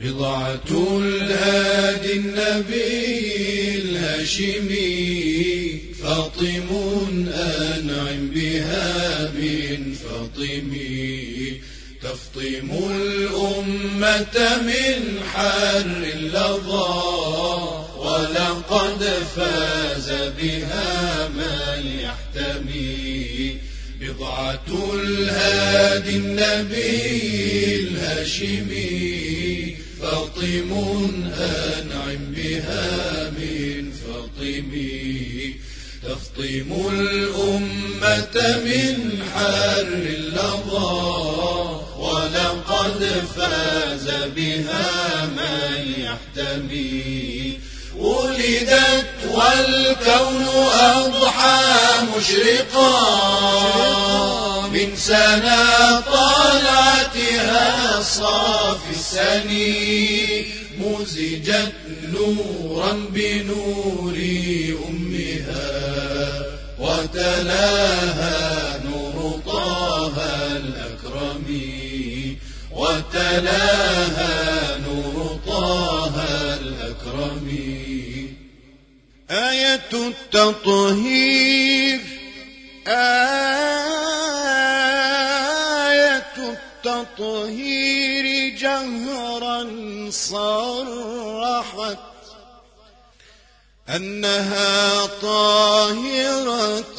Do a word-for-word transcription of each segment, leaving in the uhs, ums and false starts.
بضعة الهادي النبي الهاشمي فاطم أنعم بها من فاطمي تفطم الأمة من حر اللظى ولقد فاز بها من يحتمي بضعة الهادي النبي الهاشمي فاطم أنعم بها من فاطمي تفطم الأمة من حر اللظى ولقد فاز بها من يحتمي ولدت والكون أضحى مشرقا من سنى طلعتها صافي السني مزجت نورا بنور أمها وتلاها نور طه الأكرم وتلاها نور طه الأكرم آية التطهير آية التطهير جهرا صرحت أنها طاهرة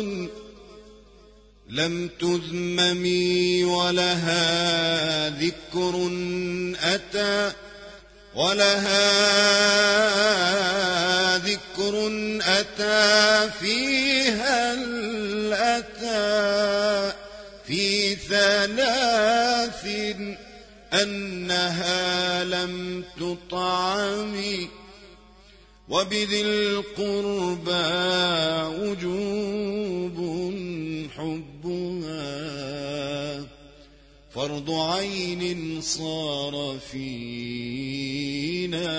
لم تذمم ولها ذكر أتى ولها ذكر أتى فيها الأتى في ثلاث أنها لم تطعم وبذي القربى وجوب حبها فرض عين صار فينا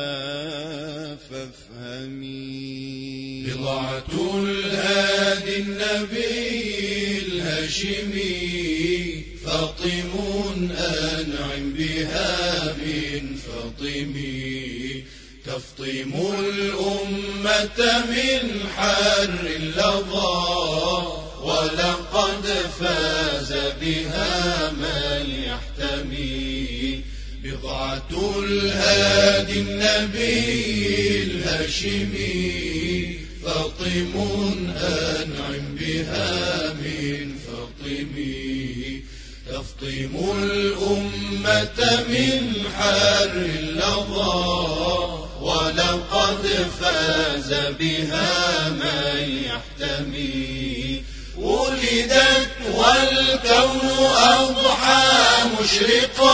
فافهمي بضعة الهادي النبي الهاشمي فاطم أنعم بها من فاطمي تفطم الأمة من حر اللظى ولقد فاز بها من يحتمي بضعة الهادي النبي الهاشمي فاطم أنعم بها من فاطمي تفطم الأمة من حر اللظى ولقد فاز بها من يحتمي ولدت والكون أضحى مشرقا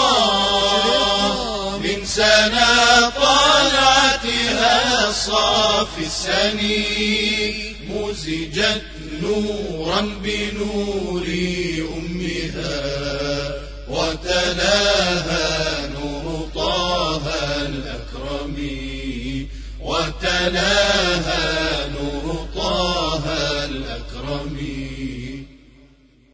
من سنى طلعتها صافي السني مزجت نورا بنور أمها وتلاها نور طه الأكرم وتلاها نور طه الأكرم